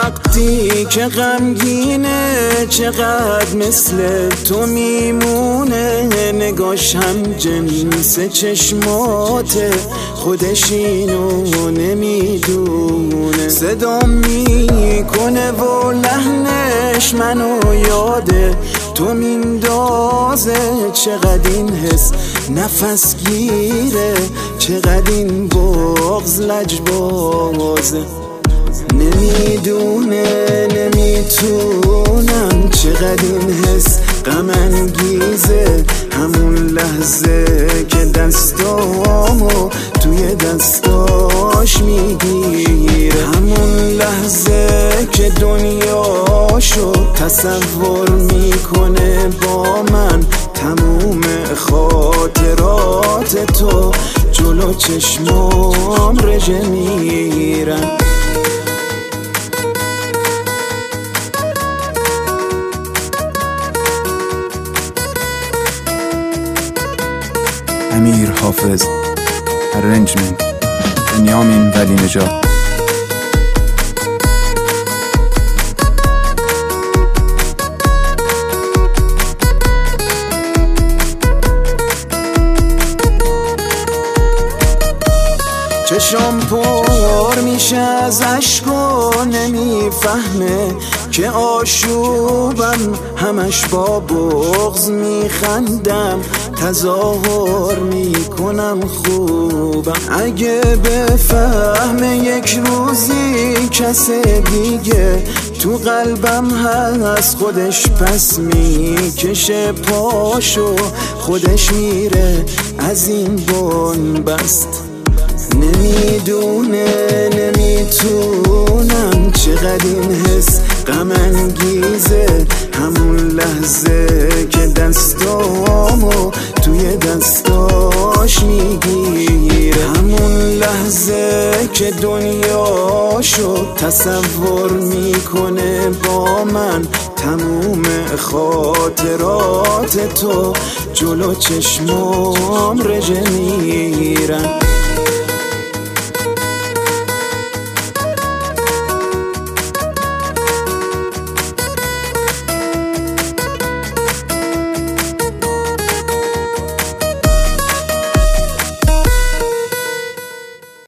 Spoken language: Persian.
وقتی که غمگینه چقدر مثل تو میمونه، نگاش هم جنس چشماته خودش اینو نمیدونه. صدا میکنه و لحنش منو یاده تو میندازه، چقدر این حس نفس گیره، چقدر این بغض لجبازه. نمیدونه نمیتونم چقدر این حس غم انگیزه، همون لحظه که دستامو توی دستاش میگیره، همون لحظه که دنیاشو تصور میکنه با من، تموم خاطرات تو جلو چشمام رژه میرن. امیر حافظ، ارنجمنت بنیامین ولی نژاد. چشم پر میشه از عشق و نمیفهمه که آشوبم، همش با بغض میخندم، تظاهر میکنم خوبم. اگه بفهمه یک روزی کس دیگه تو قلبم هست، خودش پس میکشه پاشو، خودش میره از این بنبست. نمیدونه نمیتونم چقدر این حس غم انگیزه، همون لحظه که دستامو توی دستاش میگیره، همون لحظه که دنیاشو تصور میکنه با من، تموم خاطرات تو جلو چشمام رژه میرن.